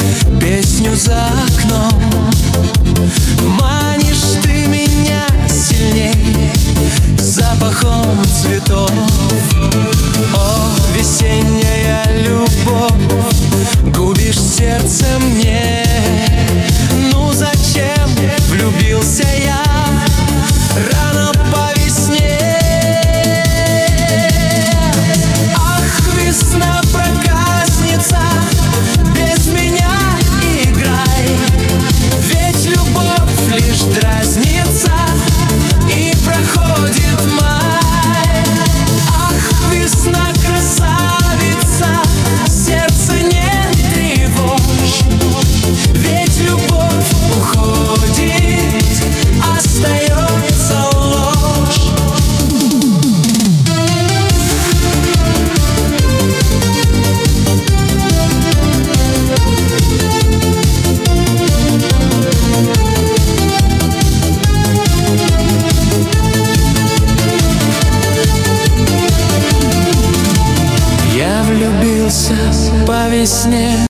песню за окном. Манишь ты меня сильней запахом цветов. О, весенняя любовь, губишь сердце мне. Ну зачем влюбился я рано по весне? Ах, весна проказница, без меня играй, ведь любовь лишь дразнится и проходит май. Ах, весна красавица, сердце не тревожь, ведь любовь уходит, остается ложь. Я влюбился по весне.